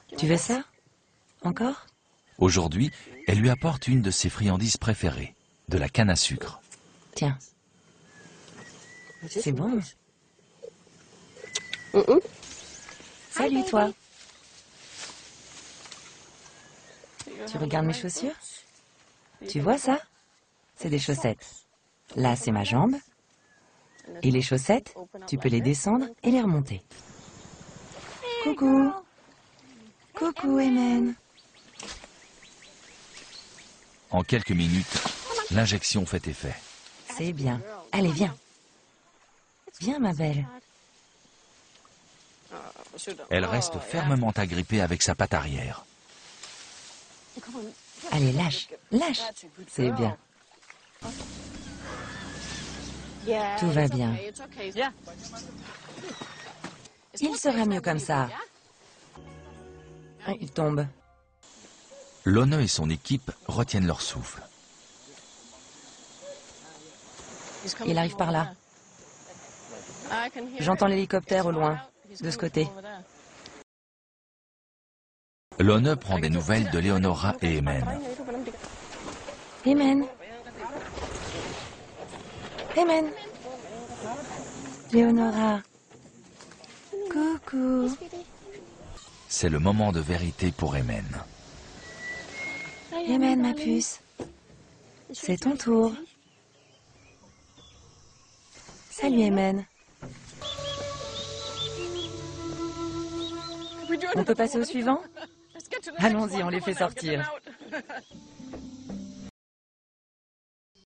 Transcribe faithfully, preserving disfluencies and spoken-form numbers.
Tu veux ça? Encore? Aujourd'hui, elle lui apporte une de ses friandises préférées, de la canne à sucre. Tiens. C'est bon. Salut, toi. Tu regardes mes chaussures? Tu vois ça? C'est des chaussettes. Là, c'est ma jambe. Et les chaussettes, tu peux les descendre et les remonter. Coucou. Coucou, Emen. En quelques minutes, l'injection fait effet. C'est bien. Allez, viens. Viens, ma belle. Elle reste fermement agrippée avec sa patte arrière. Allez, lâche, lâche. C'est bien. Tout va bien. Il sera mieux comme ça. Il tombe. Lone et son équipe retiennent leur souffle. Il arrive par là. J'entends l'hélicoptère au loin, de ce côté. Lone prend des nouvelles de Leonora et Emen. Emen. Emen. Leonora. Coucou. C'est le moment de vérité pour Emen. Emen, ma puce. C'est ton tour. Salut, Emen. On peut passer au suivant? Allons-y, on les fait sortir.